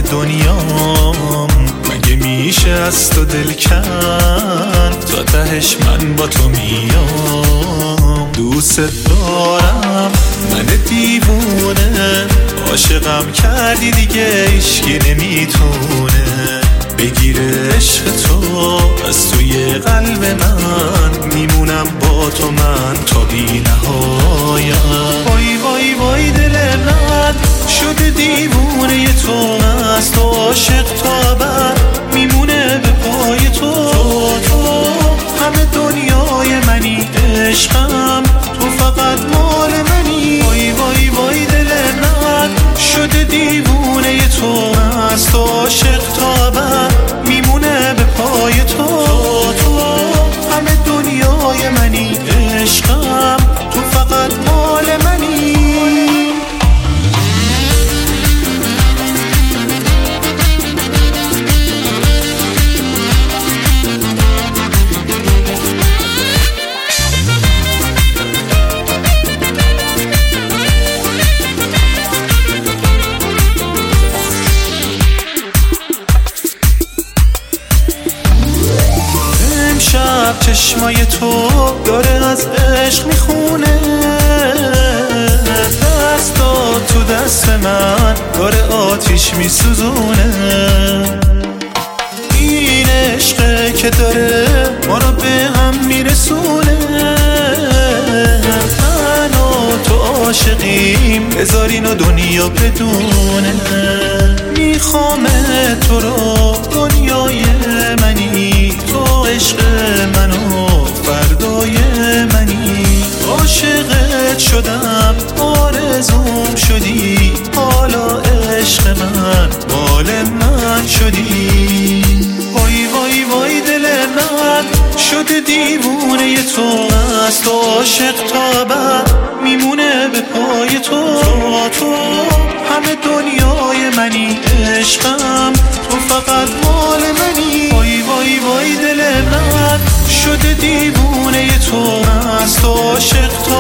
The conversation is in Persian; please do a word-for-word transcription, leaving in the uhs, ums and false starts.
دنیام، مگه میشه از تو دل کن؟ تا تهش من با تو میام. دوست دارم من دیوونه، عاشقم کردی دیگه هیچکی نمیتونه بگیره عشق تو از توی قلب من. میمونم با تو من تا بی نهایت. وای وای وای دل من شده دیوونه تو، از تو عاشق تا بعد میمونه به پای تو. تو همه دنیای منی، عشقم تو فقط مال منی. وای وای وای دل من شده دیوونه تو، از تو عاشق تا بعد میمونه به پای تو. تو همه دنیای منی، عشقم تو فقط مال منی. شب چشمای تو داره از عشق میخونه، دستا تو دست من داره آتیش میسوزونه. این عشقه که داره ما رو به هم میرسونه. من و تو عاشقیم، بذار اینو دنیا بدونه. میخوام تو رو دنیای منی، تو عشق منو فردای منی. عاشقت شدم آرزوم شدی، حالا عشق من مال من شدی. وای وای وای دل من شده دیوونه تو، از تو عاشق تا بعد میمونه به پای تو. تو همه دنیای منی، عشقم تو فقط مال منی. وای وای وای دل من شده دیوونه تو، از تو عاشق تا